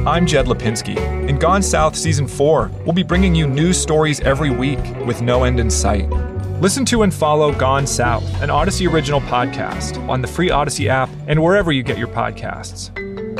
I'm Jed Lipinski. In Gone South Season 4, we'll be bringing you news stories every week with no end in sight. Listen to and follow Gone South, an Odyssey original podcast, on the free Odyssey app and wherever you get your podcasts.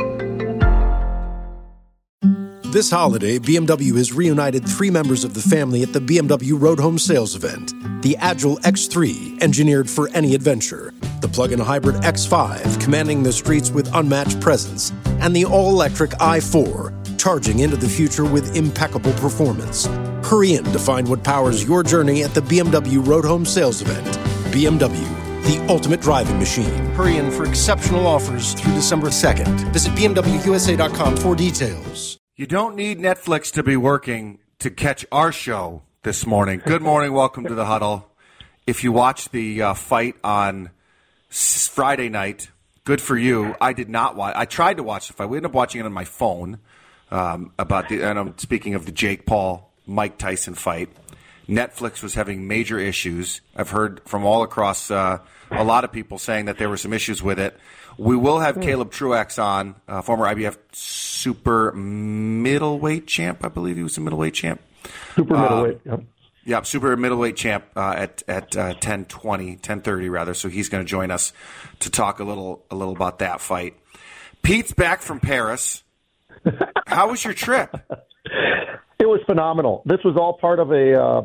This holiday, BMW has reunited 3 members of the family at the BMW Road Home Sales event. The Agile X3, engineered for any adventure. The plug-in hybrid X5, commanding the streets with unmatched presence. And the all-electric i4, charging into the future with impeccable performance. Hurry in to find what powers your journey at the BMW Road Home Sales event. BMW, the ultimate driving machine. Hurry in for exceptional offers through December 2nd. Visit BMWUSA.com for details. You don't need Netflix to be working to catch our show this morning. Good morning. Welcome to the Huddle. If you watched the fight on Friday night, good for you. I did not watch. I tried to watch the fight. We ended up watching it on my phone. And I'm speaking of the Jake Paul, Mike Tyson fight. Netflix was having major issues. I've heard from all across a lot of people saying that there were some issues with it. We will have Caleb Truax on, former IBF super middleweight champ. I believe he was a middleweight champ. Super middleweight, yep. Yeah, super middleweight champ at 10:30 rather. So he's going to join us to talk a little about that fight. Pete's back from Paris. How was your trip? It was phenomenal. This was all part of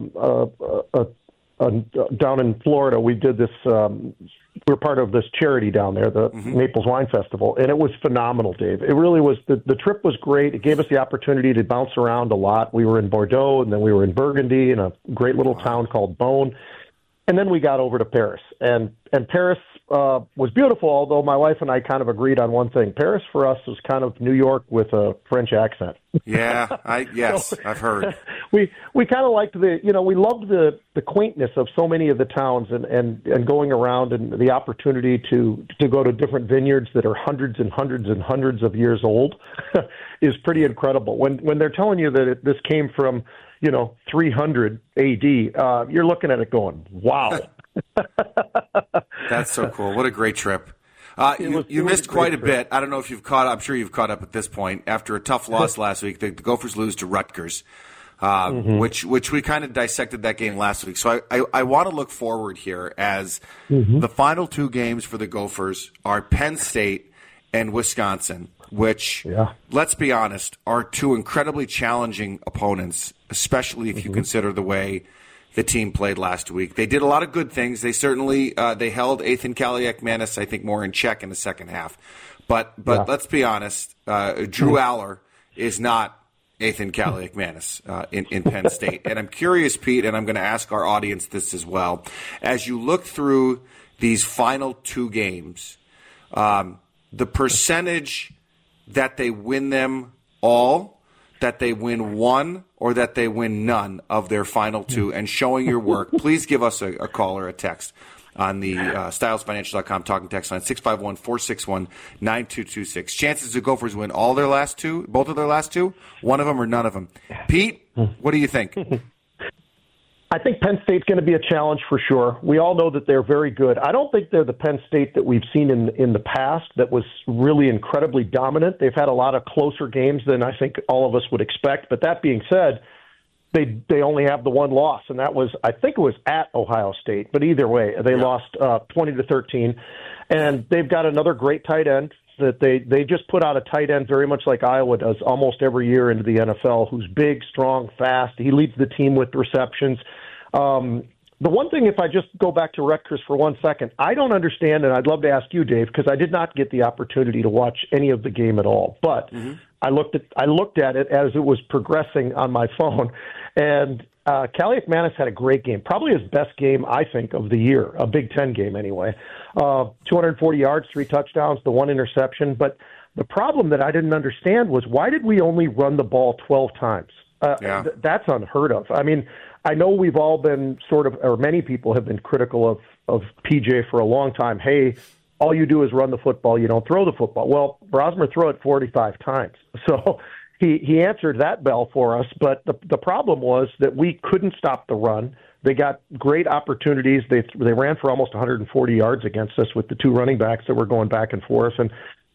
down in Florida. We did this. We're part of this charity down there, the Naples Wine Festival, and it was phenomenal, Dave. It really was. The trip was great. It gave us the opportunity to bounce around a lot. We were in Bordeaux, and then we were in Burgundy, in a great little town called Beaune, and then we got over to Paris. And Paris was beautiful, although my wife and I kind of agreed on one thing. Paris for us was kind of New York with a French accent. Yeah, I've heard. We kind of liked we loved the quaintness of so many of the towns and going around, and the opportunity to go to different vineyards that are hundreds and hundreds and hundreds of years old is pretty incredible. When they're telling you that this came from 300 AD, you're looking at it going, wow. That's so cool. What a great trip. You missed quite a bit. I don't know if you've caught up. I'm sure you've caught up at this point. After a tough loss last week, the Gophers lose to Rutgers, which we kind of dissected that game last week. So I want to look forward here as the final 2 games for the Gophers are Penn State and Wisconsin, which, let's be honest, are 2 incredibly challenging opponents, especially if you consider the way the team played last week. They did a lot of good things. They certainly they held Ethan Kaliakmanis, I think, more in check in the second half. But let's be honest, Drew Aller is not Ethan Kaliakmanis in Penn State. And I'm curious, Pete, and I'm going to ask our audience this as well. As you look through these final 2 games, the percentage that they win them all, that they win one, or that they win none of their final 2, and showing your work, please give us a call or a text on the stylesfinancial.com talking text line 651-461-9226. Chances the Gophers win all their last 2, both of their last 2, one of them or none of them. Pete, what do you think? I think Penn State's going to be a challenge for sure. We all know that they're very good. I don't think they're the Penn State that we've seen in the past that was really incredibly dominant. They've had a lot of closer games than I think all of us would expect. But that being said, they only have the one loss, and that was, I think it was at Ohio State. But either way, they lost 20-13. And they've got another great tight end that they just put out a tight end very much like Iowa does almost every year into the NFL, who's big, strong, fast. He leads the team with receptions. The one thing, if I just go back to Rutgers for 1 second, I don't understand, and I'd love to ask you, Dave, because I did not get the opportunity to watch any of the game at all. But I looked at it as it was progressing on my phone, and Kaliakmanis had a great game, probably his best game, I think, of the year, a Big Ten game anyway. 240 yards, 3 touchdowns, the 1 interception. But the problem that I didn't understand was, why did we only run the ball 12 times? That's unheard of. I mean, I know we've all been or many people have been critical of PJ for a long time. Hey, all you do is run the football, you don't throw the football. Well, Brosmer threw it 45 times. So he answered that bell for us. But the problem was that we couldn't stop the run. They got great opportunities. They ran for almost 140 yards against us with the 2 running backs that were going back and forth. And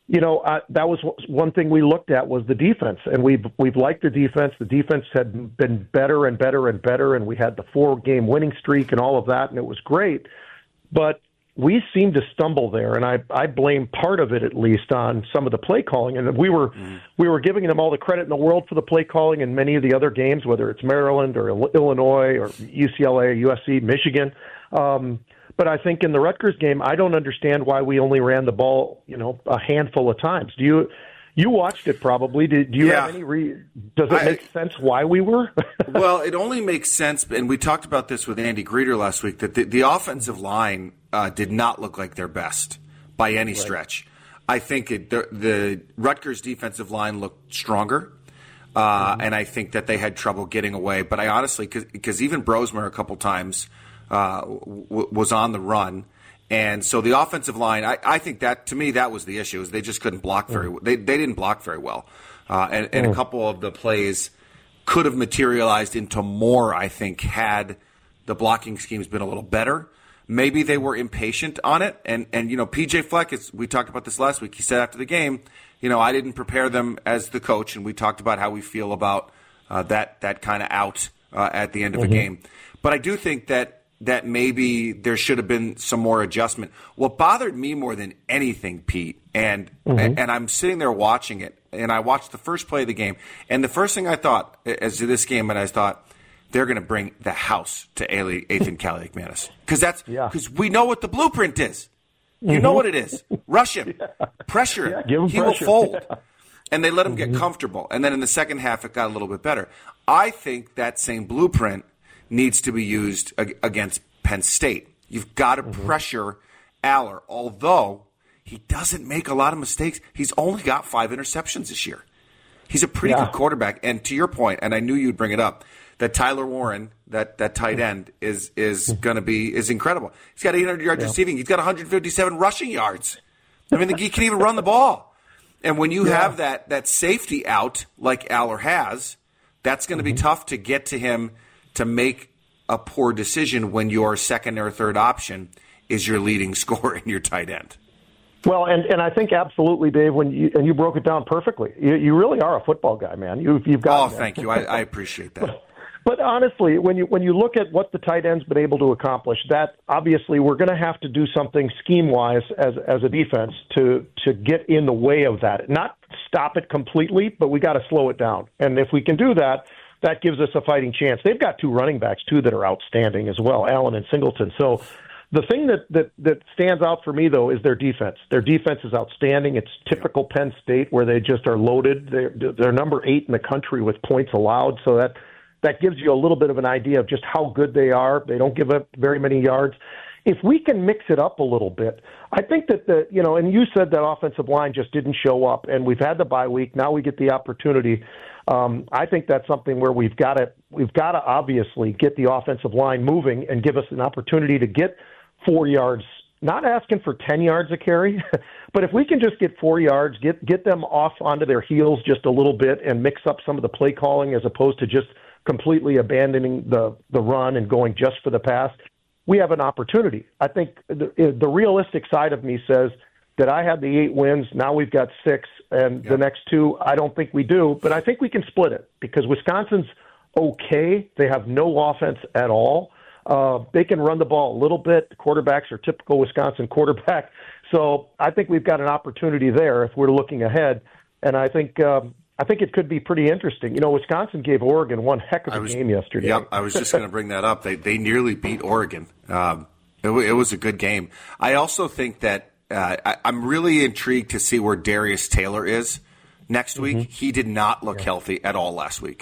that was one thing we looked at was the defense, and we've liked the defense. The defense had been better and better and better, and we had the 4-game winning streak and all of that, and it was great. But we seemed to stumble there, and I blame part of it at least on some of the play calling. And we were giving them all the credit in the world for the play calling in many of the other games, whether it's Maryland or Illinois or UCLA, USC, Michigan. But I think in the Rutgers game, I don't understand why we only ran the ball, a handful of times. You watched it probably. Do you have any does it make sense why we were? Well, it only makes sense, and we talked about this with Andy Greeter last week, that the offensive line did not look like their best by any stretch. I think the Rutgers defensive line looked stronger, and I think that they had trouble getting away. But I honestly, because even Brosmer a couple times was on the run. And so the offensive line, I think that, to me, that was the issue, is they just couldn't block very well. They didn't block very well. And a couple of the plays could have materialized into more, I think, had the blocking schemes been a little better. Maybe they were impatient on it. And P.J. Fleck, we talked about this last week, he said after the game, I didn't prepare them as the coach, and we talked about how we feel about that kind of out at the end of a game. But I do think that maybe there should have been some more adjustment. What bothered me more than anything, Pete, and I'm sitting there watching it, and I watched the first play of the game, and the first thing I thought as to this game, and I thought, they're going to bring the house to Ethan Kaliakmanis. Because we know what the blueprint is. You know what it is. Rush him. Pressure him. Give him he pressure. will fold. Yeah. And they let him get comfortable. And then in the second half, it got a little bit better. I think that same blueprint needs to be used against Penn State. You've got to pressure Aller, although he doesn't make a lot of mistakes. He's only got 5 interceptions this year. He's a pretty good quarterback. And to your point, and I knew you'd bring it up, that Tyler Warren, that tight end, is incredible. He's got 800 yards receiving. He's got 157 rushing yards. I mean, he can even run the ball. And when you have that safety out like Aller has, that's going to be tough to get to him to make a poor decision when your second or third option is your leading scorer in your tight end. Well, and I think absolutely, Dave, when you broke it down perfectly. You really are a football guy, man. You've got. Oh, thank you. I appreciate that. But honestly, when you look at what the tight end's been able to accomplish, that obviously we're going to have to do something scheme-wise as a defense to get in the way of that. Not stop it completely, but we got to slow it down. And if we can do that, that gives us a fighting chance. They've got 2 running backs too that are outstanding as well, Allen and Singleton. So the thing that stands out for me, though, is their defense. Their defense is outstanding. It's typical Penn State, where they just are loaded. They're number 8 in the country with points allowed, so that gives you a little bit of an idea of just how good they are. They don't give up very many yards. If we can mix it up a little bit, I think that and you said that offensive line just didn't show up, and we've had the bye week. Now we get the opportunity. I think that's something where we've got to obviously get the offensive line moving and give us an opportunity to get 4 yards. Not asking for 10 yards a carry, but if we can just get 4 yards, get them off onto their heels just a little bit and mix up some of the play calling as opposed to just completely abandoning the run and going just for the pass, we have an opportunity. I think the realistic side of me says that I had the 8 wins. Now we've got 6, and the next 2, I don't think we do, but I think we can split it because Wisconsin's okay. They have no offense at all. They can run the ball a little bit. The quarterbacks are typical Wisconsin quarterback. So I think we've got an opportunity there if we're looking ahead. And I think it could be pretty interesting. Wisconsin gave Oregon one heck of a game yesterday. Yep, I was just going to bring that up. They nearly beat Oregon. It was a good game. I also think that I'm really intrigued to see where Darius Taylor is next week. He did not look healthy at all last week.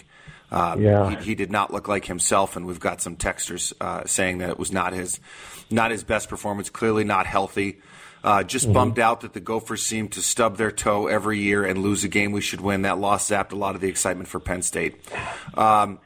He did not look like himself, and we've got some texters saying that it was not his best performance. Clearly not healthy. Just bummed out that the Gophers seem to stub their toe every year and lose a game we should win. That loss zapped a lot of the excitement for Penn State. And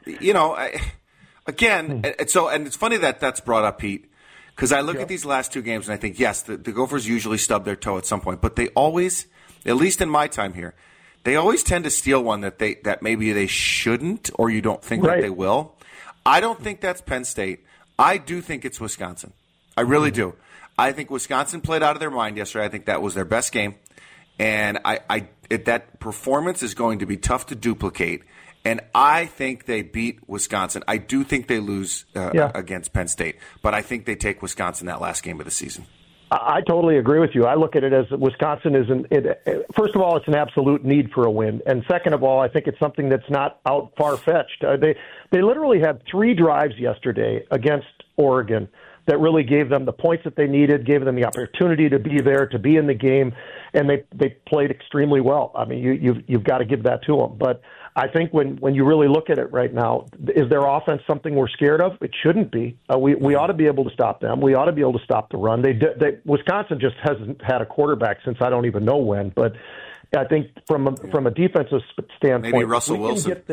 it's funny that that's brought up, Pete, because I look at these last 2 games and I think, yes, the Gophers usually stub their toe at some point, but they always, at least in my time here, they always tend to steal one that maybe they shouldn't, or you don't think that they will. I don't think that's Penn State. I do think it's Wisconsin. I really do. I think Wisconsin played out of their mind yesterday. I think that was their best game. And that performance is going to be tough to duplicate. And I think they beat Wisconsin. I do think they lose against Penn State, but I think they take Wisconsin that last game of the season. I totally agree with you. I look at it as Wisconsin first of all, it's an absolute need for a win. And second of all, I think it's something that's not out far-fetched. They literally had 3 drives yesterday against Oregon that really gave them the points that they needed, gave them the opportunity to be there, to be in the game, and they played extremely well. I mean, you've got to give that to them. But I think when you really look at it right now, is their offense something we're scared of? It shouldn't be. We ought to be able to stop them. We ought to be able to stop the run. Wisconsin just hasn't had a quarterback since I don't even know when. But I think from a defensive standpoint, maybe Russell Wilson.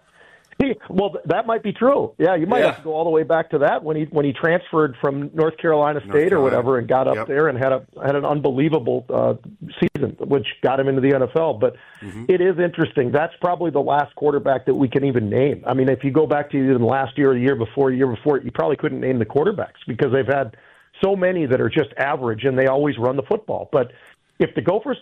Well, that might be true. Yeah, you might have to go all the way back to that when he transferred from North Carolina State or whatever and got up there and had an unbelievable season, which got him into the NFL. But it is interesting. That's probably the last quarterback that we can even name. I mean, if you go back to even last year or the year before, you probably couldn't name the quarterbacks because they've had so many that are just average and they always run the football. But if the Gophers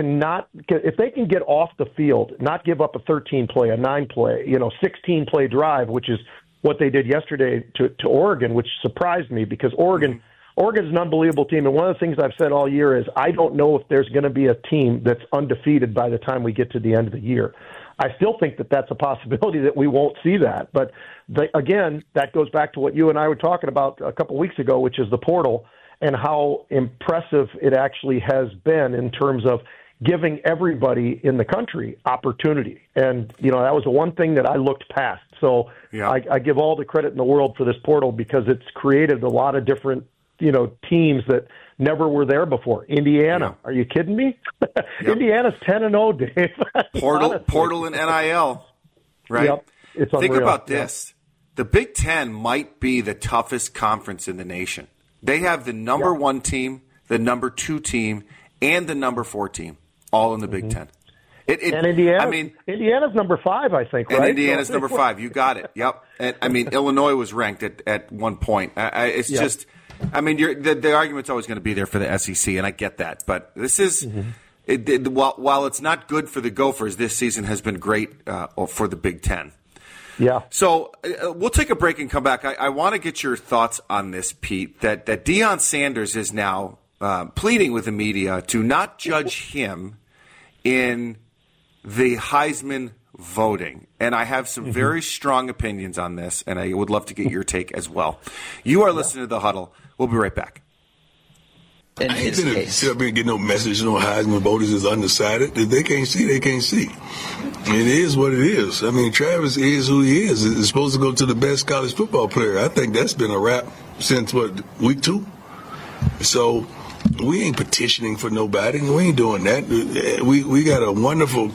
if they can get off the field, not give up a 13-play, a 9-play, 16-play drive, which is what they did yesterday to Oregon, which surprised me because Oregon's an unbelievable team. And one of the things I've said all year is I don't know if there's going to be a team that's undefeated by the time we get to the end of the year. I still think that that's a possibility that we won't see that. But again, that goes back to what you and I were talking about a couple weeks ago, which is the portal and how impressive it actually has been in terms of giving everybody in the country opportunity. And, that was the one thing that I looked past. So I give all the credit in the world for this portal because it's created a lot of different, teams that never were there before. Indiana, are you kidding me? Indiana's 10-0, Dave. Portal and NIL, right? Yep. It's unreal. Think about this. The Big Ten might be the toughest conference in the nation. They have the number 1 team, the number 2 team, and the number 4 team, all in the Big Ten. And Indiana, Indiana's number 5, I think, right? And Indiana's number 5. You got it. Yep. And Illinois was ranked at one point. It's just, the argument's always going to be there for the SEC, and I get that. But this is, while it's not good for the Gophers, this season has been great for the Big Ten. Yeah. So we'll take a break and come back. I want to get your thoughts on this, Pete, that Deion Sanders is now pleading with the media to not judge him in the Heisman voting. And I have some very strong opinions on this, and I would love to get your take as well. You are listening to The Huddle. We'll be right back. I ain't gonna sit up here and get no message, no Heisman voters is undecided. If they can't see, they can't see. It is what it is. I mean, Travis is who he is. He's supposed to go to the best college football player. I think that's been a wrap since, week 2? So we ain't petitioning for nobody. We ain't doing that. We got a wonderful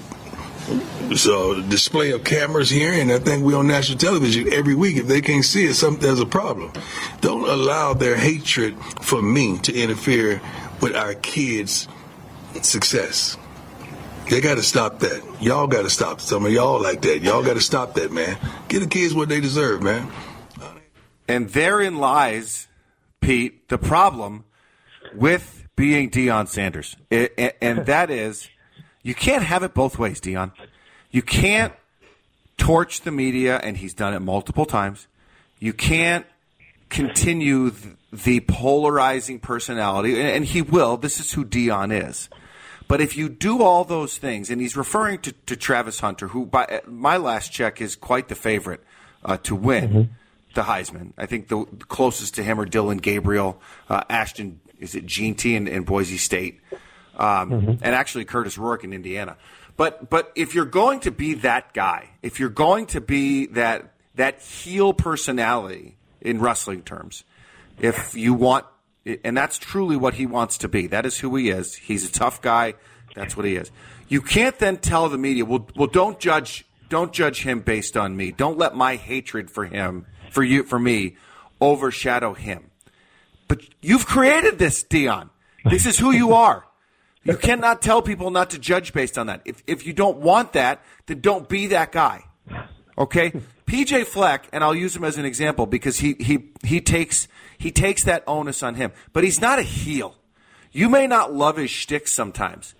display of cameras here, and I think we're on national television every week. If they can't see it, there's a problem. Don't allow their hatred for me to interfere with our kids' success. They got to stop that. Y'all got to stop. Some of y'all like that. Y'all got to stop that, man. Give the kids what they deserve, man. And therein lies, Pete, the problem with being Deion Sanders. And that is, you can't have it both ways, Deion. You can't torch the media, and he's done it multiple times. You can't continue the polarizing personality, and he will. This is who Deion is. But if you do all those things, and he's referring to Travis Hunter, who by my last check is quite the favorite to win the Heisman. I think the closest to him are Dylan Gabriel, Ashton, is it Jeanty in Boise State, and actually Curtis Rourke in Indiana. But if you're going to be that guy, if you're going to be that heel personality in wrestling terms, if you want, and that's truly what he wants to be. That is who he is. He's a tough guy. That's what he is. You can't then tell the media, well, don't judge him based on me. Don't let my hatred for him, for me, overshadow him. But you've created this, Deion. This is who you are. You cannot tell people not to judge based on that. If you don't want that, then don't be that guy. Okay? PJ Fleck, and I'll use him as an example because he takes that onus on him. But he's not a heel. You may not love his shtick sometimes,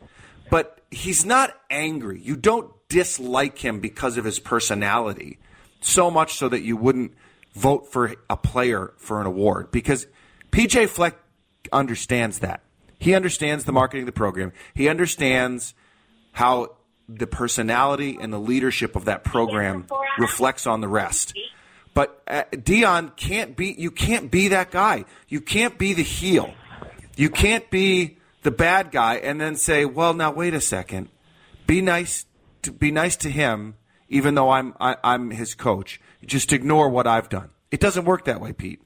but he's not angry. You don't dislike him because of his personality, so much so that you wouldn't vote for a player for an award, because P.J. Fleck understands that. He understands the marketing of the program. He understands how the personality and the leadership of that program reflects on the rest. But Deion you can't be that guy. You can't be the heel. You can't be the bad guy and then say, well, now wait a second. Be nice to him, even though I'm his coach. Just ignore what I've done. It doesn't work that way, Pete.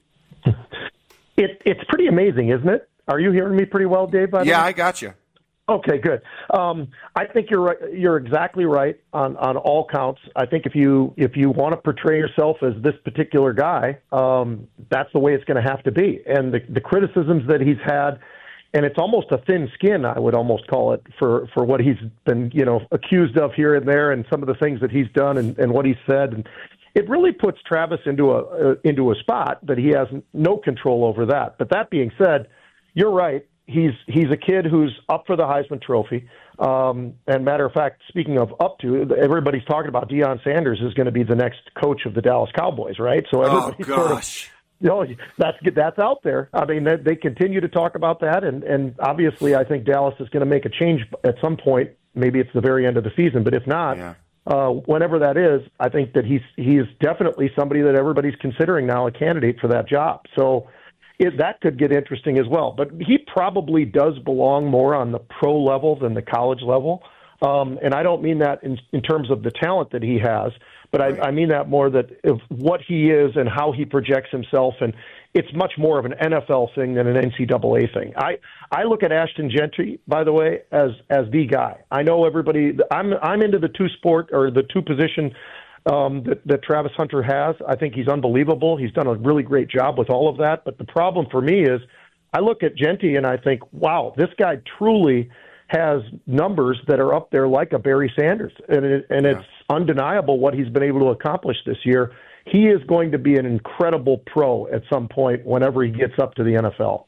It's pretty amazing, isn't it? Are you hearing me pretty well, Dave? Yeah, I got you. Okay, good. I think you're right. You're exactly right on all counts. I think if you want to portray yourself as this particular guy, that's the way it's going to have to be. And the criticisms that he's had, and it's almost a thin skin, I would almost call it, for what he's been accused of here and there, and some of the things that he's done and what he's said. And it really puts Travis into a spot that he has no control over that. But that being said, you're right. He's a kid who's up for the Heisman Trophy. And matter of fact, speaking of up to, everybody's talking about Deion Sanders is going to be the next coach of the Dallas Cowboys, right? So everybody's that's out there. I mean, they continue to talk about that, and obviously, I think Dallas is going to make a change at some point. Maybe it's the very end of the season, but if not, whenever that is, I think that he is definitely somebody that everybody's considering now a candidate for that job. So that could get interesting as well. But he probably does belong more on the pro level than the college level. And I don't mean that in terms of the talent that he has, but I mean that more that of what he is and how he projects himself. And it's much more of an NFL thing than an NCAA thing. I look at Ashton Jeanty, by the way, as the guy. I know everybody. I'm into the two position that Travis Hunter has. I think he's unbelievable. He's done a really great job with all of that. But the problem for me is I look at Jeanty and I think, wow, this guy truly has numbers that are up there like a Barry Sanders. And it's undeniable what he's been able to accomplish this year. He is going to be an incredible pro at some point whenever he gets up to the NFL.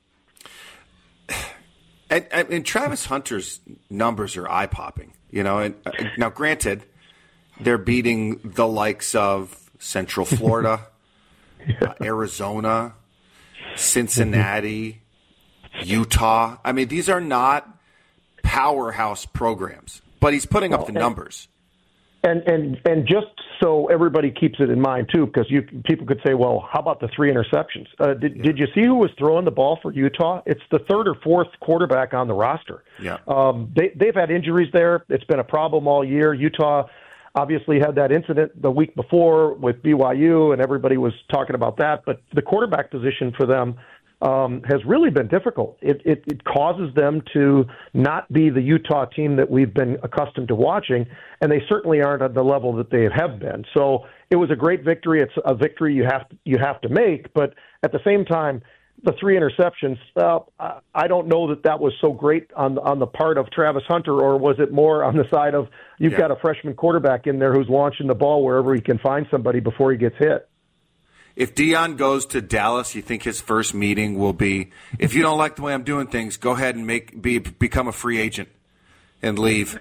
And Travis Hunter's numbers are eye-popping. And now granted, they're beating the likes of Central Florida, Arizona, Cincinnati, Utah. I mean, these are not powerhouse programs, but he's putting up the numbers. And just so everybody keeps it in mind, too, because people could say, well, how about the 3 interceptions? Did you see who was throwing the ball for Utah? It's the third or fourth quarterback on the roster. Yeah. They've had injuries there. It's been a problem all year. Utah obviously had that incident the week before with BYU, and everybody was talking about that. But the quarterback position for them has really been difficult. It causes them to not be the Utah team that we've been accustomed to watching, and they certainly aren't at the level that they have been. So it was a great victory. It's a victory you have to make, but at the same time, the 3 interceptions, I don't know that was so great on the part of Travis Hunter, or was it more on the side of you've got a freshman quarterback in there who's launching the ball wherever he can find somebody before he gets hit. If Deion goes to Dallas, you think his first meeting will be, if you don't like the way I'm doing things, go ahead and become a free agent and leave.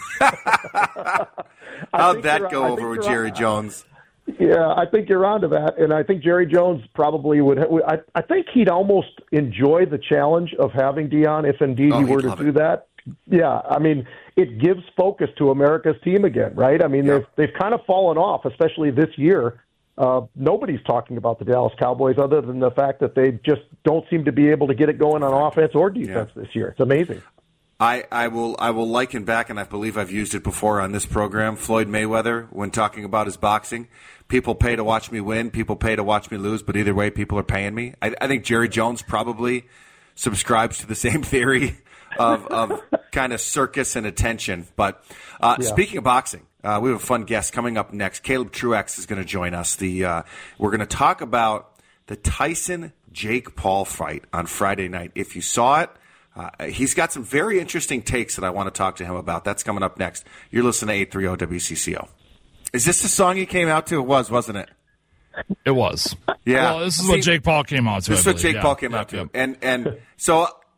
How'd that go over with Jerry Jones? Yeah, I think you're onto that, and I think Jerry Jones probably would. I think he'd almost enjoy the challenge of having Deion if indeed he were to do that. Yeah, I mean, it gives focus to America's team again, right? I mean, they've kind of fallen off, especially this year. Nobody's talking about the Dallas Cowboys other than the fact that they just don't seem to be able to get it going on offense or defense this year. It's amazing. I will liken back, and I believe I've used it before on this program, Floyd Mayweather, when talking about his boxing. People pay to watch me win, people pay to watch me lose, but either way, people are paying me. I think Jerry Jones probably subscribes to the same theory of kind of circus and attention. But speaking of boxing, we have a fun guest coming up next. Caleb Truax is going to join us. We're going to talk about the Tyson-Jake Paul fight on Friday night. If you saw it, he's got some very interesting takes that I want to talk to him about. That's coming up next. You're listening to 830 WCCO. Is this the song you came out to? It was, wasn't it? It was. Yeah. Well, this is what Jake Paul came out to. This is what Jake Paul came out to. And so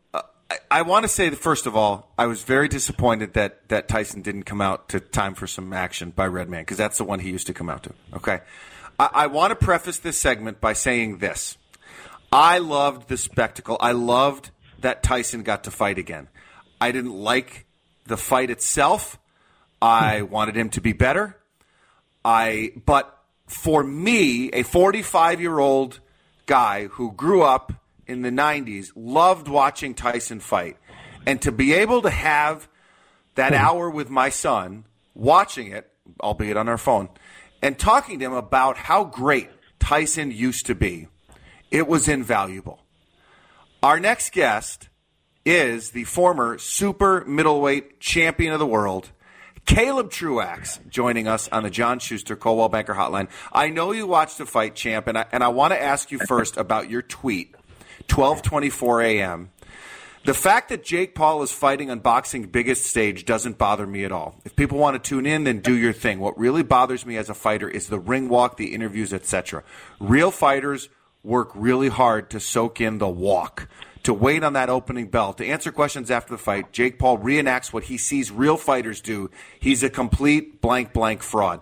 I want to say that, first of all, I was very disappointed that Tyson didn't come out to Time for Some Action by Redman, because that's the one he used to come out to. Okay. I want to preface this segment by saying this. I loved the spectacle. I loved that Tyson got to fight again. I didn't like the fight itself. I wanted him to be better. But for me, a 45-year-old guy who grew up in the 90s, loved watching Tyson fight. And to be able to have that hour with my son, watching it, albeit on our phone, and talking to him about how great Tyson used to be, it was invaluable. Our next guest is the former super middleweight champion of the world, Caleb Truax, joining us on the John Schuster Coldwell Banker Hotline. I know you watched the fight, champ, and I want to ask you first about your tweet, 12:24 a.m. The fact that Jake Paul is fighting on boxing's biggest stage doesn't bother me at all. If people want to tune in, then do your thing. What really bothers me as a fighter is the ring walk, the interviews, etc. Real fighters work really hard to soak in the walk, to wait on that opening bell, to answer questions after the fight. Jake Paul reenacts what he sees real fighters do. He's a complete blank fraud.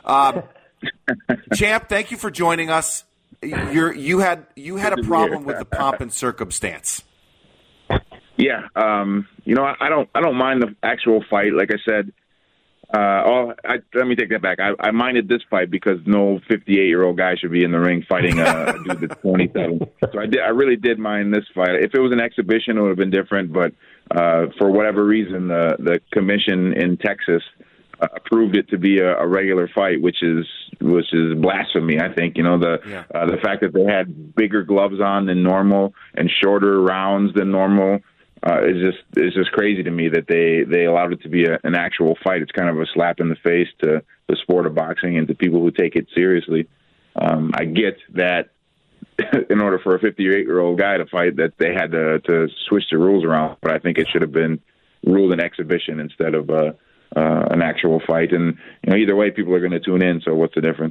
Champ, thank you for joining us. You had a problem with the pomp and circumstance. Yeah, I don't mind the actual fight. Like I said, let me take that back. I minded this fight because no 58-year-old guy should be in the ring fighting a dude that's 27. So I really did mind this fight. If it was an exhibition, it would have been different. But for whatever reason, the commission in Texas approved it to be a regular fight, which is blasphemy. I think the fact that they had bigger gloves on than normal and shorter rounds than normal. Is just crazy to me that they allowed it to be an actual fight. It's kind of a slap in the face to the sport of boxing and to people who take it seriously. I get that in order for a 58-year-old guy to fight, that they had to switch the rules around, but I think it should have been ruled an exhibition instead of an actual fight. And either way, people are going to tune in. So what's the difference?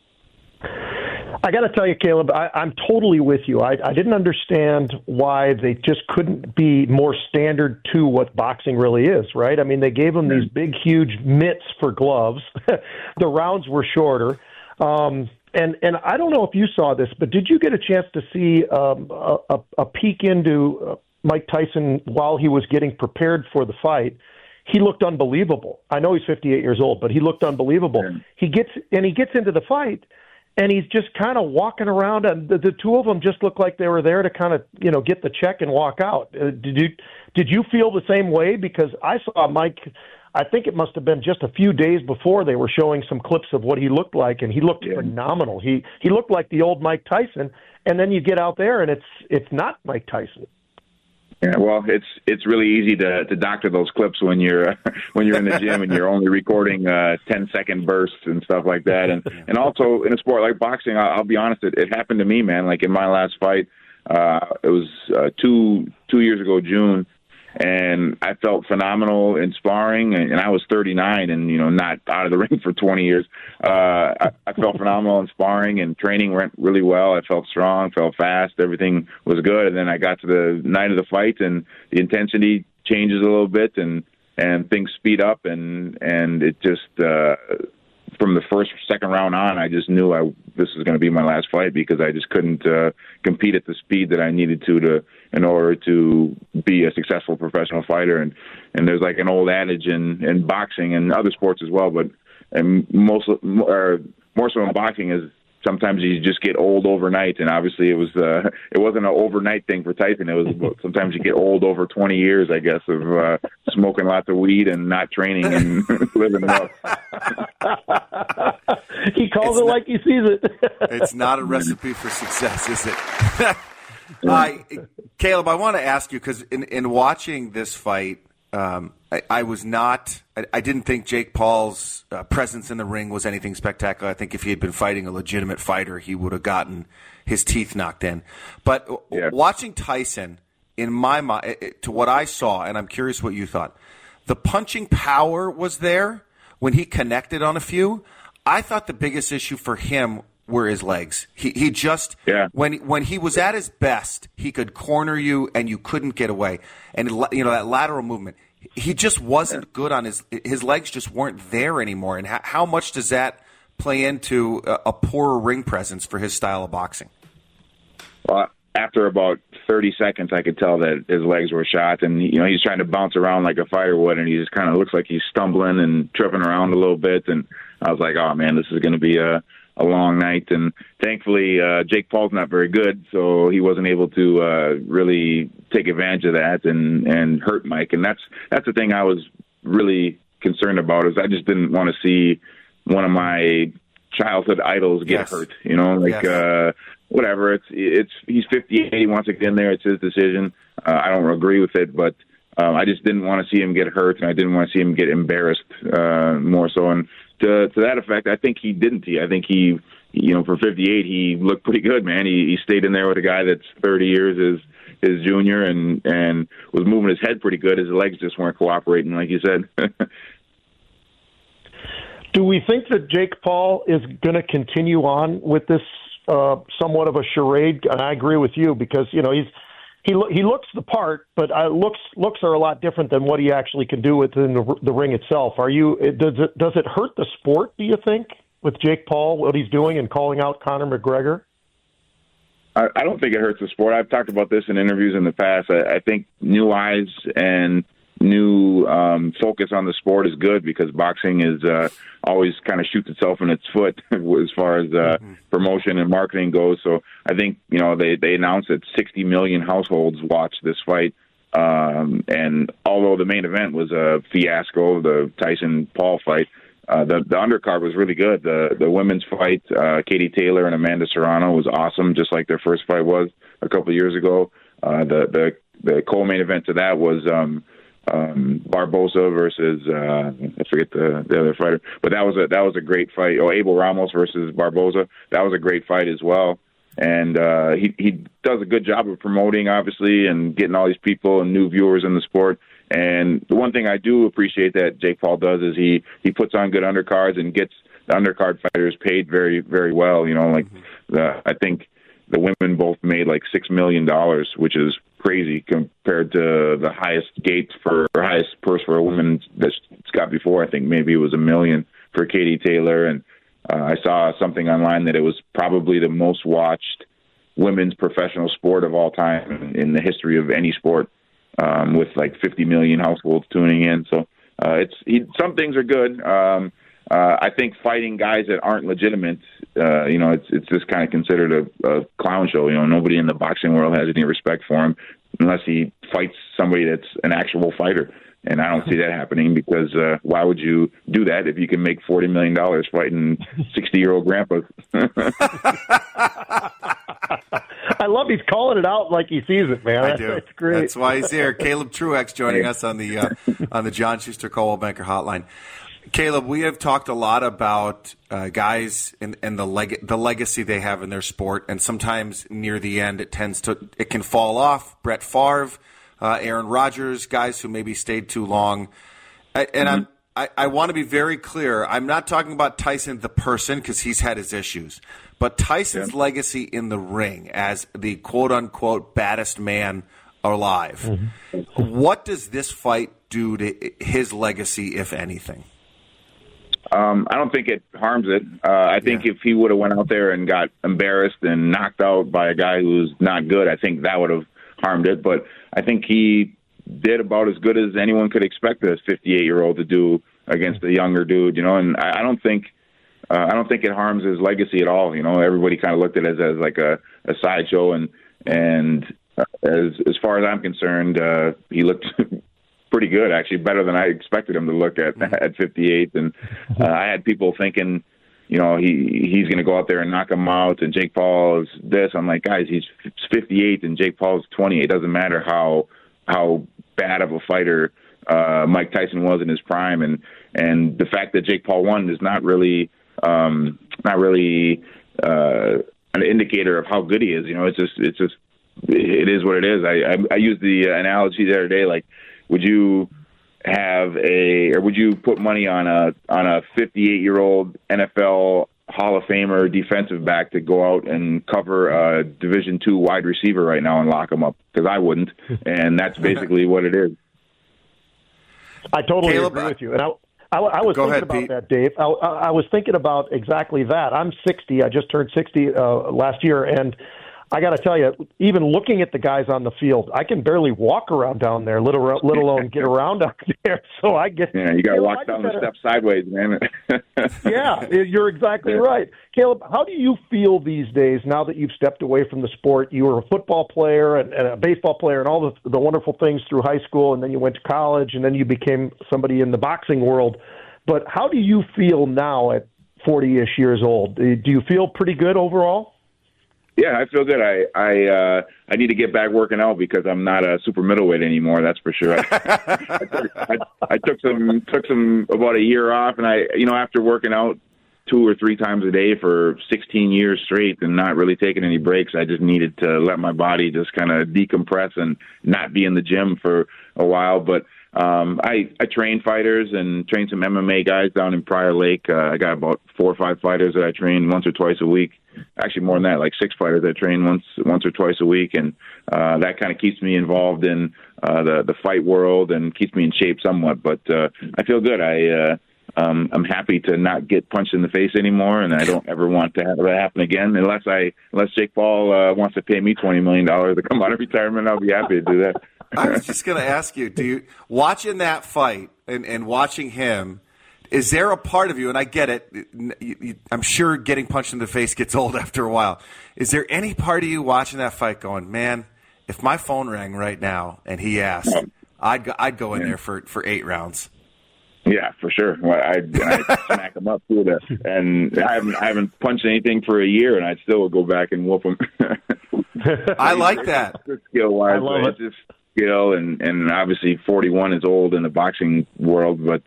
I got to tell you, Caleb, I'm totally with you. I didn't understand why they just couldn't be more standard to what boxing really is, right? I mean, they gave them these big, huge mitts for gloves. The rounds were shorter. And I don't know if you saw this, but did you get a chance to see a peek into Mike Tyson while he was getting prepared for the fight? He looked unbelievable. I know he's 58 years old, but he looked unbelievable. Yeah. He gets into the fight, and he's just kind of walking around, and the two of them just looked like they were there to kind of, get the check and walk out. Did you feel the same way? Because I saw Mike, I think it must have been just a few days before they were showing some clips of what he looked like, and he looked phenomenal. He looked like the old Mike Tyson, and then you get out there, and it's not Mike Tyson. Yeah, well, it's really easy to doctor those clips when you're in the gym and you're only recording 10-second bursts and stuff like that. And also in a sport like boxing, I'll be honest, it happened to me, man. Like in my last fight, it was 2 years ago, June, and I felt phenomenal in sparring. And I was 39 and not out of the ring for 20 years. I felt phenomenal in sparring, and training went really well. I felt strong, felt fast, everything was good. And then I got to the night of the fight, and the intensity changes a little bit, and things speed up, and it just from the second round on, I just knew this was going to be my last fight, because I just couldn't compete at the speed that I needed to in order to be a successful professional fighter. And there's like an old adage in boxing and other sports as well, but more so in boxing, is sometimes you just get old overnight. And obviously it wasn't an overnight thing for Tyson. It was sometimes you get old over 20 years, I guess, of smoking lots of weed and not training and living well. He calls it like he sees it. It's not a recipe for success, is it? Caleb, I want to ask you, because in watching this fight, I didn't think Jake Paul's presence in the ring was anything spectacular. I think if he had been fighting a legitimate fighter, he would have gotten his teeth knocked in. But watching Tyson, in my mind, to what I saw, and I'm curious what you thought, the punching power was there when he connected on a few. I thought the biggest issue for him were his legs. He just when he was at his best, he could corner you and you couldn't get away. And that lateral movement, he just wasn't good on his legs. Just weren't there anymore. And how much does that play into a poorer ring presence for his style of boxing? Well, after about 30 seconds, I could tell that his legs were shot, and he's trying to bounce around like a fighter would, and he just kind of looks like he's stumbling and tripping around a little bit. And I was like, oh man, this is going to be a long night. And thankfully, Jake Paul's not very good, so he wasn't able to really take advantage of that and hurt Mike. And that's the thing I was really concerned about, is I just didn't want to see one of my childhood idols get hurt. Whatever. It's he's 58. He wants to get in there. It's his decision. I don't agree with it, but I just didn't want to see him get hurt, and I didn't want to see him get embarrassed more so. And to that effect, I think he didn't. I think he, for 58, he looked pretty good, man. He stayed in there with a guy that's 30 years his junior, and was moving his head pretty good. His legs just weren't cooperating, like you said. Do we think that Jake Paul is going to continue on with this somewhat of a charade? And I agree with you, because he looks the part, but looks are a lot different than what he actually can do within the ring itself. Does it hurt the sport, do you think, with Jake Paul, what he's doing and calling out Conor McGregor? I don't think it hurts the sport. I've talked about this in interviews in the past. I think new eyes and new focus on the sport is good, because boxing is always kind of shoots itself in its foot as far as promotion and marketing goes. So I think they announced that 60 million households watched this fight, and although the main event was a fiasco, the Tyson-Paul fight, the undercard was really good. The women's fight, Katie Taylor and Amanda Serrano, was awesome, just like their first fight was a couple of years ago. The co-main event to that was Barboza versus I forget the other fighter, but that was a great fight. Abel Ramos versus Barboza, that was a great fight as well. And he does a good job of promoting, obviously, and getting all these people and new viewers in the sport. And the one thing I do appreciate that Jake Paul does is he puts on good undercards and gets the undercard fighters paid very, very well. I think the women both made like $6 million, which is crazy compared to the highest purse for a woman that's got before. I think maybe it was $1 million for Katie Taylor. And I saw something online that it was probably the most watched women's professional sport of all time in the history of any sport, with like 50 million households tuning in. So some things are good. I think fighting guys that aren't legitimate, it's just kind of considered a clown show. Nobody in the boxing world has any respect for him unless he fights somebody that's an actual fighter. And I don't see that happening, because why would you do that if you can make $40 million fighting 60-year-old grandpas? I love he's calling it out like he sees it, man. I do. That's great. That's why he's here. Caleb Truex joining us on the John Schuster Coldwell Banker Hotline. Caleb, we have talked a lot about guys and the legacy they have in their sport, and sometimes near the end it can fall off. Brett Favre, Aaron Rodgers, guys who maybe stayed too long. I want to be very clear. I'm not talking about Tyson the person, because he's had his issues, but Tyson's legacy in the ring as the quote-unquote baddest man alive. What does this fight do to his legacy, if anything? I don't think it harms it. I think if he would have went out there and got embarrassed and knocked out by a guy who's not good, I think that would have harmed it. But I think he did about as good as anyone could expect a 58-year-old to do against a younger dude, And I don't think it harms his legacy at all. Everybody kind of looked at it as like a sideshow, and as far as I'm concerned, he looked pretty good, actually, better than I expected him to look at 58. And I had people thinking, he's going to go out there and knock him out, and Jake Paul is this. I'm like, guys, he's 58 and Jake Paul's 20. It doesn't matter how bad of a fighter Mike Tyson was in his prime, and the fact that Jake Paul won is not really an indicator of how good he is. It is what it is. I used the analogy the other day, like, would you put money on a 58-year-old NFL Hall of Famer defensive back to go out and cover a Division II wide receiver right now and lock him up, because I wouldn't, and that's basically what it is. I totally agree with you, and I was thinking about Pete. That, Dave. I was thinking about exactly that. I'm 60. I just turned 60 last year, and I got to tell you, even looking at the guys on the field, I can barely walk around down there, let alone get around out there. So I get you got to walk down the steps sideways, man. Yeah, you're exactly right, Caleb. How do you feel these days now that you've stepped away from the sport? You were a football player and a baseball player and all the wonderful things through high school, and then you went to college, and then you became somebody in the boxing world. But how do you feel now at 40-ish years old? Do you feel pretty good overall? Yeah, I feel good. I need to get back working out because I'm not a super middleweight anymore. That's for sure. I took some about a year off, and after working out 2 or 3 times a day for 16 years straight and not really taking any breaks, I just needed to let my body just kind of decompress and not be in the gym for a while. But I train fighters and train some MMA guys down in Prior Lake. I got about 4 or 5 fighters that I train once or twice a week. Actually, more than that, like 6 fighters I train once or twice a week, and that kind of keeps me involved in the fight world and keeps me in shape somewhat. But I feel good. I'm happy to not get punched in the face anymore, and I don't ever want to have that happen again. Unless Jake Paul wants to pay me $20 million to come out of retirement, I'll be happy to do that. I was just going to ask you, watching that fight and watching him, is there a part of you, and I get it, I'm sure getting punched in the face gets old after a while. Is there any part of you watching that fight going, man, if my phone rang right now and he asked, I'd go in there for 8 rounds? Yeah, for sure. Well, I'd smack him up too. And I haven't punched anything for a year, and I still would go back and whoop him. I like that. Skill-wise, I love it. Just skill, and obviously 41 is old in the boxing world, but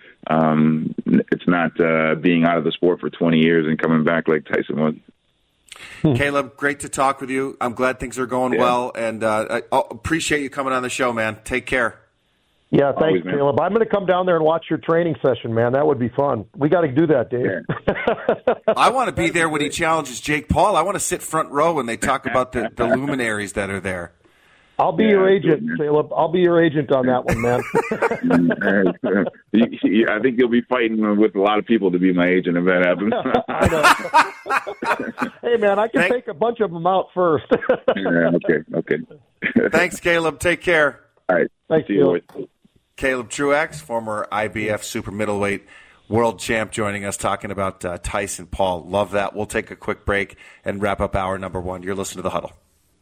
it's not being out of the sport for 20 years and coming back like Tyson was. Caleb, great to talk with you. I'm glad things are going well, and I appreciate you coming on the show, man. Take care. Yeah, thanks, Caleb. I'm going to come down there and watch your training session, man. That would be fun. We got to do that, Dave. Yeah. I want to be there when he challenges Jake Paul. I want to sit front row when they talk about the luminaries that are there. I'll be your agent, Caleb. I'll be your agent on that one, man. I think you'll be fighting with a lot of people to be my agent if that happens. I know. Hey, man, I can take a bunch of them out first. Okay. Thanks, Caleb. Take care. All right. Thanks, Caleb. Caleb Truax, former IBF super middleweight world champ, joining us talking about Tyson Paul. Love that. We'll take a quick break and wrap up hour number 1. You're listening to The Huddle.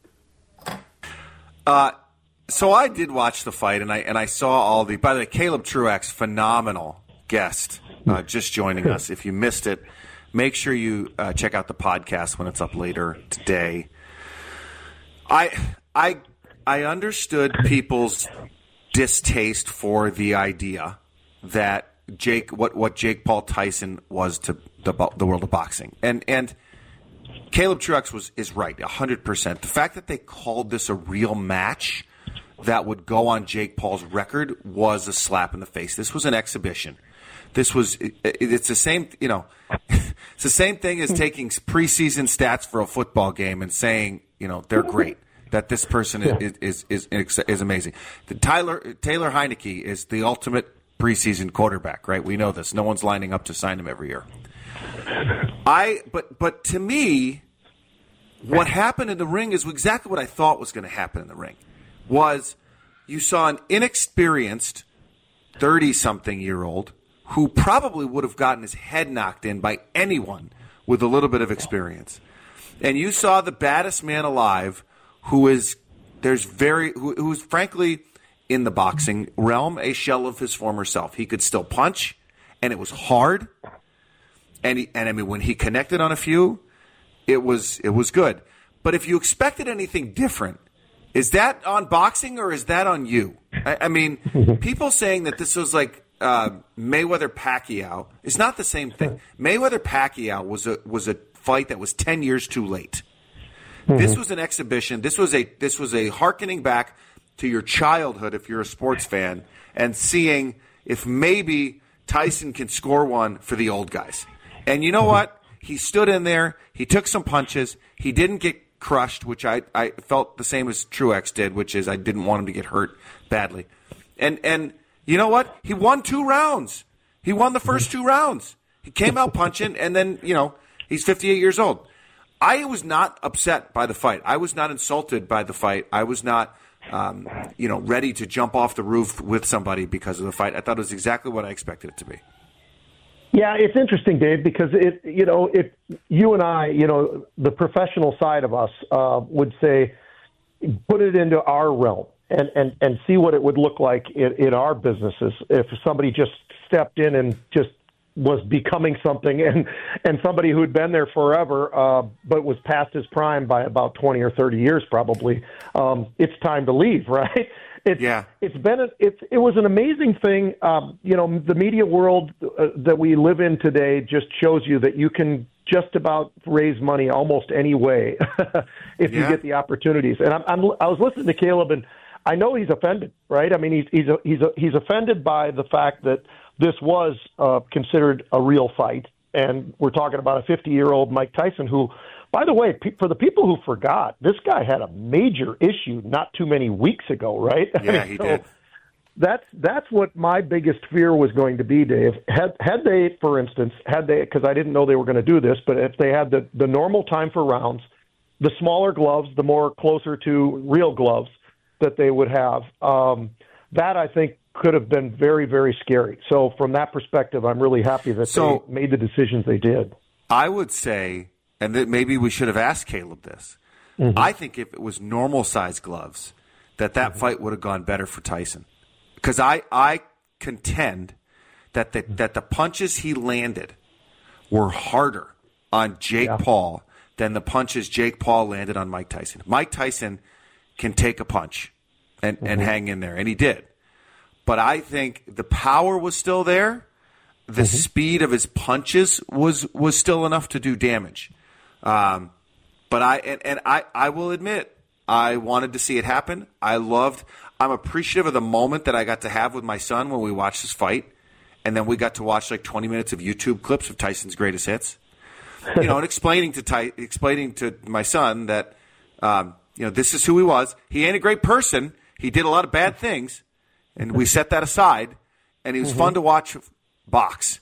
So I did watch the fight, and I saw all the. By the way, Caleb Truax, phenomenal guest, just joining us. If you missed it, make sure you check out the podcast when it's up later today. I understood people's distaste for the idea that what Jake Paul Tyson was to the world of boxing, and Caleb Truax is right 100%. The fact that they called this a real match that would go on Jake Paul's record was a slap in the face. This was an exhibition. It's the same, it's the same thing as taking preseason stats for a football game and saying, they're great. That this person is amazing. Taylor Heineke is the ultimate preseason quarterback, right? We know this. No one's lining up to sign him every year. But to me, what happened in the ring is exactly what I thought was going to happen in the ring. Was you saw an inexperienced 30-something-year-old who probably would have gotten his head knocked in by anyone with a little bit of experience, and you saw the baddest man alive, who's frankly in the boxing realm a shell of his former self. He could still punch, and it was hard. And I mean, when he connected on a few, it was good. But if you expected anything different, is that on boxing or is that on you? I mean, people saying that this was like Mayweather-Pacquiao is not the same thing. Mayweather-Pacquiao was a fight that was 10 years too late. Mm-hmm. This was an exhibition. This was a hearkening back to your childhood if you're a sports fan and seeing if maybe Tyson can score one for the old guys. And you know what? he stood in there. He took some punches. He didn't get crushed, which I felt the same as Truex did, which is I didn't want him to get hurt badly. And you know what? He won 2 rounds. He won the first 2 rounds. He came out punching, and then, he's 58 years old. I was not upset by the fight. I was not insulted by the fight. I was not, ready to jump off the roof with somebody because of the fight. I thought it was exactly what I expected it to be. Yeah, it's interesting, Dave, because if you and I, the professional side of us would say, put it into our realm and see what it would look like in our businesses if somebody just stepped in and just was becoming something, and somebody who had been there forever, but was past his prime by about 20 or 30 years, probably. It's time to leave, right? It was an amazing thing. The media world that we live in today just shows you that you can just about raise money almost any way if you get the opportunities. And I was listening to Caleb, and I know he's offended, right? I mean, he's offended by the fact that this was considered a real fight, and we're talking about a 50-year-old Mike Tyson who, by the way, for the people who forgot, this guy had a major issue not too many weeks ago, right? Yeah, he did. That's what my biggest fear was going to be, Dave. Had they, for instance, because I didn't know they were going to do this, but if they had the normal time for rounds, the smaller gloves, the more closer to real gloves that they would have, that I think could have been very, very scary. So from that perspective, I'm really happy that they made the decisions they did. I would say, and that maybe we should have asked Caleb this, I think if it was normal size gloves, that fight would have gone better for Tyson. Because I contend that the punches he landed were harder on Jake Paul than the punches Jake Paul landed on Mike Tyson. Mike Tyson can take a punch and hang in there, and he did. But I think the power was still there. The speed of his punches was still enough to do damage. But I will admit, I wanted to see it happen. I'm appreciative of the moment that I got to have with my son when we watched this fight. And then we got to watch like 20 minutes of YouTube clips of Tyson's greatest hits. And explaining to my son that, this is who he was. He ain't a great person. He did a lot of bad things. And we set that aside, and he was fun to watch box.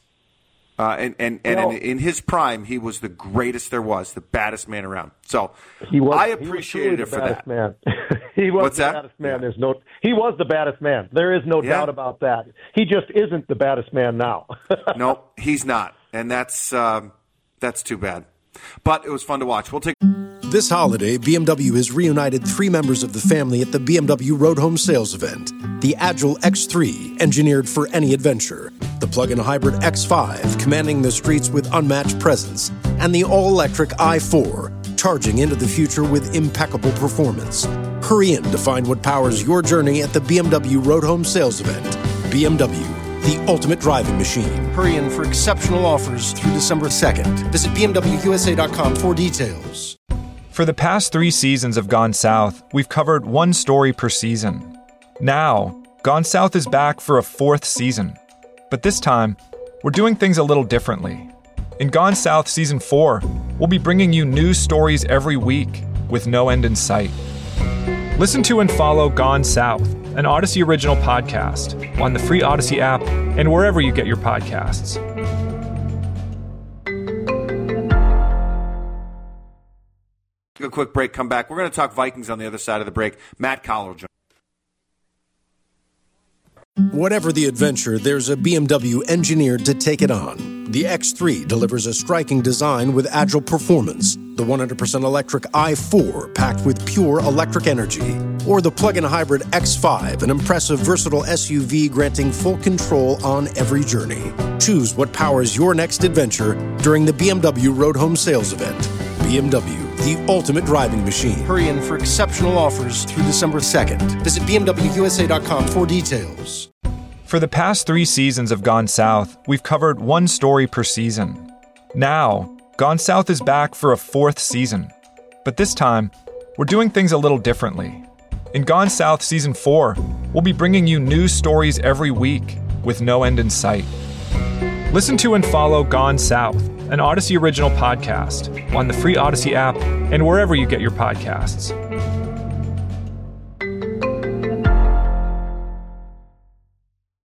In his prime, he was the greatest there was, the baddest man around. So I appreciated it for that. Man. He was the baddest man. He was the baddest man. There is no doubt about that. He just isn't the baddest man now. No, he's not, and that's too bad. But it was fun to watch. We'll take. This holiday, BMW has reunited 3 members of the family at the BMW Road Home Sales Event. The Agile X3, engineered for any adventure. The plug-in hybrid X5, commanding the streets with unmatched presence. And the all-electric i4, charging into the future with impeccable performance. Hurry in to find what powers your journey at the BMW Road Home Sales Event. BMW, the ultimate driving machine. Hurry in for exceptional offers through December 2nd. Visit BMWUSA.com for details. For the past 3 seasons of Gone South, we've covered 1 story per season. Now, Gone South is back for a 4th season. But this time, we're doing things a little differently. In Gone South Season 4, we'll be bringing you news stories every week with no end in sight. Listen to and follow Gone South, an Odyssey original podcast, on the free Odyssey app and wherever you get your podcasts. A quick break, come back. We're going to talk Vikings on the other side of the break. Matt Collar. Whatever the adventure, there's a BMW engineered to take it on. The X3 delivers a striking design with agile performance. The 100% electric i4 packed with pure electric energy. Or the plug-in hybrid X5, an impressive versatile SUV granting full control on every journey. Choose what powers your next adventure during the BMW Road Home Sales Event. BMW, the ultimate driving machine. Hurry in for exceptional offers through December 2nd. Visit BMWUSA.com for details. For the past 3 seasons of Gone South, we've covered 1 story per season. Now, Gone South is back for a 4th season. But this time, we're doing things a little differently. In Gone South Season 4, we'll be bringing you news stories every week with no end in sight. Listen to and follow Gone South, an Odyssey original podcast on the free Odyssey app and wherever you get your podcasts.